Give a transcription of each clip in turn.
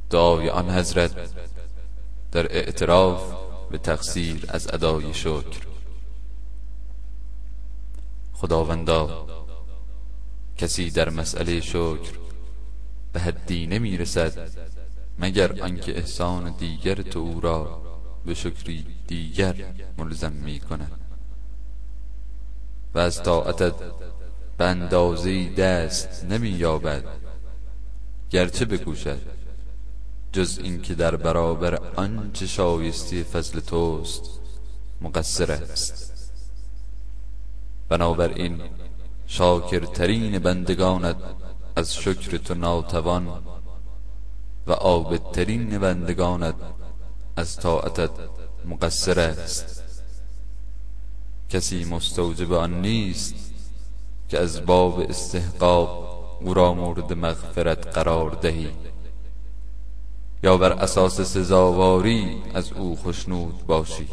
دعای آن حضرت در اعتراف به تقصیر از ادای شکر. خداوندا، کسی در مسئله شکر به حدی نمی رسد مگر آنکه احسان دیگر تو او را به شکری دیگر ملزم می کند و از طاعتت به اندازه‌ای دست نمی یابد گرچه بکوشد، جز این که در برابر آنچه شایسته فضل توست مقصر است. بنابراین شاکرترین بندگانت از شکر تو ناتوان و عابدترین بندگانت از طاعتت مقصر است. کسی مستوجب آن نیست که از باب استحقاق او را مورد مغفرت قرار دهی یا بر اساس سزاواری از او خشنود باشی.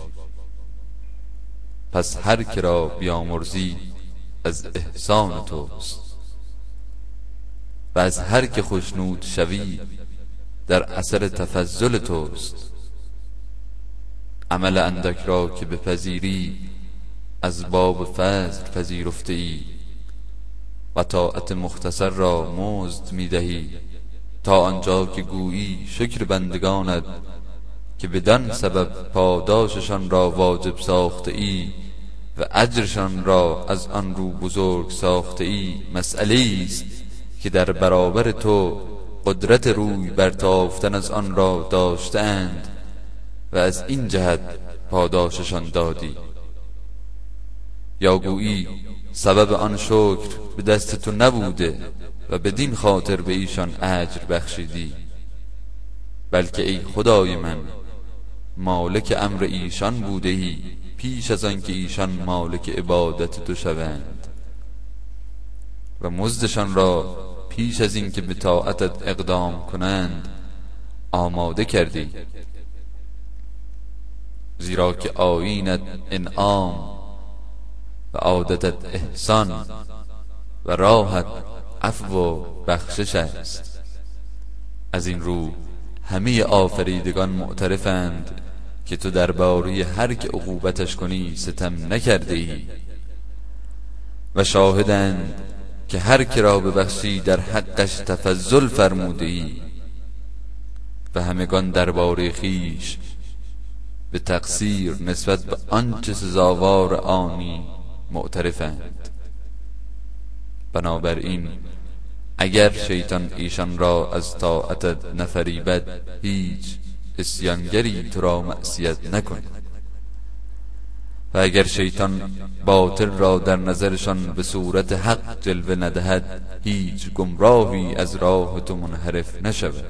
پس هر که را بیامرزی از احسان توست و از هر که خشنود شوی در اثر تفضل توست. عمل اندک را که بپذیری از باب فضل پذیرفته ای و طاعت مختصر را مزد میدهی تا آنجا که گویی شکر بندگانت که بدان سبب پاداششان را واجب ساخته ای و اجرشان را از آن رو بزرگ ساخته ای مسئله است که در برابر تو قدرت روی برتافتن از آن را داشتند و از این جهت پاداششان دادی. یا گویی سبب آن شکر به دست تو نبوده و بدین خاطر به ایشان اجر بخشیدی، بلکه ای خدای من مالک امر ایشان بودهی پیش از آن که ایشان مالک عبادت تو شوند و مزدشان را پیش از این که به طاعتت اقدام کنند آماده کردی. زیرا که آیینت انعام و عادتت احسان و راحت عفو و بخشش است. از این رو همه آفریدگان معترفند که تو درباره هر که عقوبتش کنی ستم نکرده ای و شاهدند که هر که را ببخشی در حقش تفضل فرموده ای و همگان درباره خیش به تقصیر نسبت به آنچه سزاوار آنی معترفند. بنابراین اگر شیطان ایشان را از طاعتت نفریبد هیچ عصیانگری تو را معصیت نکند و اگر شیطان باطل را در نظرشان به صورت حق جلوه ندهد هیچ گمراهی از راه تو منحرف نشود.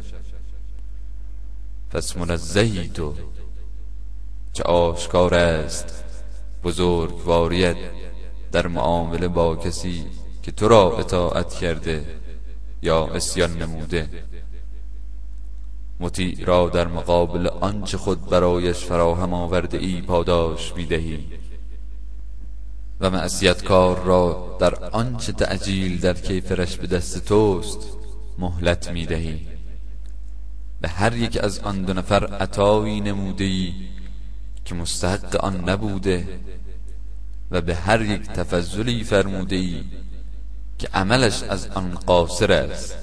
پس منزهی تو که آشکار است بزرگواریت در معامله با کسی که تو را اطاعت کرده یا عصیان نموده. مطیع را در مقابل آنچه خود برایش فراهم آورده ای پاداش میدهی و معصیتکار را در آنچه تعجیل در کیفرش به دست توست مهلت میدهی. به هر یک از آن دو نفر عطایی نموده ای که مستحق آن نبوده و به هر یک تفضلی فرموده ای که عملش از آن قاصر است.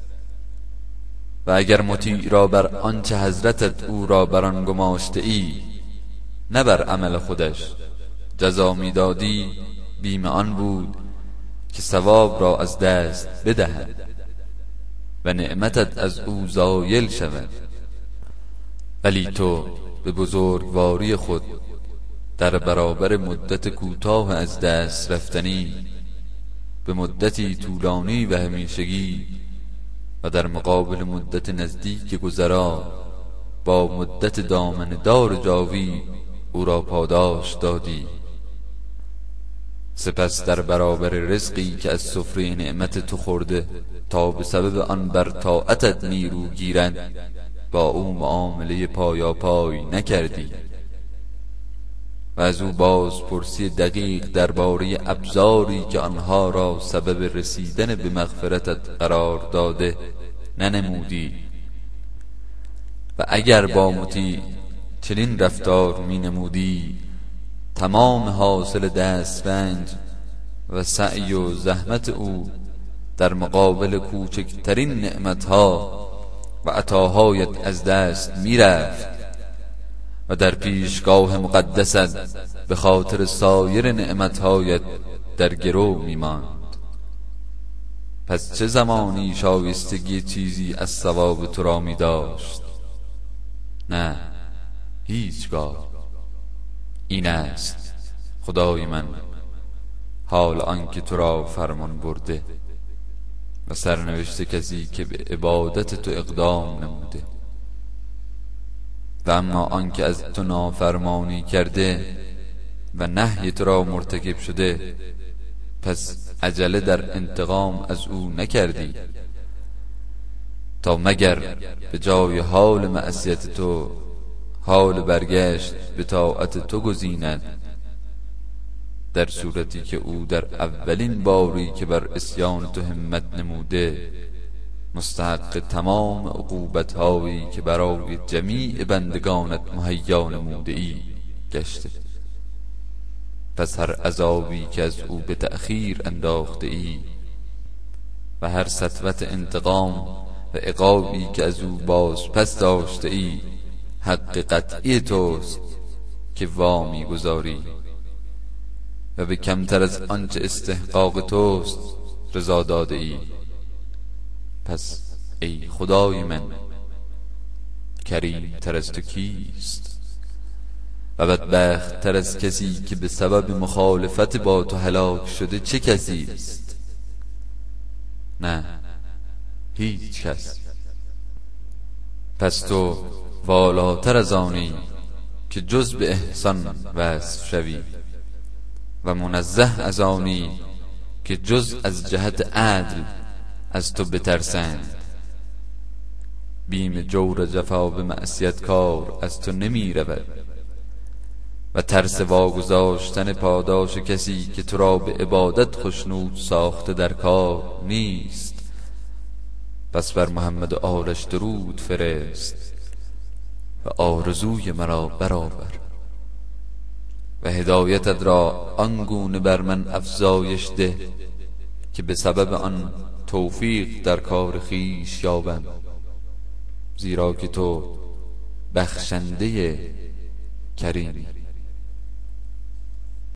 و اگر مطیع را بر آنچه حضرتت او را بر آن گماشته ای نه بر عمل خودش جزا میدادی بیم آن بود که ثواب را از دست بدهد و نعمتت از او زایل شود. ولی تو به بزرگواری خود در برابر مدت کوتاه از دست رفتنی به مدتی طولانی و همیشگی و در مقابل مدت نزدیک گذرا با مدت دامن دار جاوی او را پاداش دادی. سپس در برابر رزقی که از سفره نعمت تو خورده تا به سبب آن بر طاعتت نیرو گیرند با او معامله پایا پای نکردی و از او باز پرسی دقیق درباره ابزاری که آنها را سبب رسیدن به مغفرتت قرار داده ننمودی و اگر با مطیع چنین رفتار می نمودی، تمام حاصل دسترنج و سعی و زحمت او در مقابل کوچکترین نعمتها و عطاهایت از دست می رفت و در پیشگاه مقدست به خاطر سایر نعمتهایت در گرو می ماند. پس چه زمانی شایستگی چیزی از ثواب تو را می داشت؟ نه، هیچگاه. این است خدای من حال آنکه تو را فرمان برده و سرنوشت کسی که به عبادت تو اقدام نموده. و اما آنکه از تو نافرمانی کرده و نهی تو را مرتکب شده، پس عجله در انتقام از او نکردی تا مگر به جای حال معصیت تو حال برگشت به طاعت تو گزیند، در صورتی که او در اولین باری که بر عصیان تو همت نموده مستحق تمام عقوبت‌هایی که برای جمیع بندگانت مهیا نموده ای گشته. پس هر عذابی که از او به تأخیر انداخته ای و هر سطوت انتقام و عقابی که از او باز پس داشته ای حق قطعی توست که وامی گذاری و به کمتر از آنچه استحقاق توست رضا داده ای. پس ای خدای من، کریم تر از تو کیست و بدبخت تر از کسی که به سبب مخالفت با تو هلاک شده چه کسی است؟ نه، هیچ کس. پس تو والاتر از آنی که جز به احسان وصف شوی و منزه از آنی که جز از جهت عدل از تو بترسند. بیم جور و جفا به معصیت کار از تو نمی رود و ترس واگذاشتن پاداش کسی که تو را به عبادت خشنود ساخته در کار نیست. پس بر محمد و آلش درود فرست و آرزوی مرا برآور و هدایتت را آنگونه بر من افزایش ده که به سبب آن توفیق در کار خویش یابم، زیرا که تو بخشنده کریمی.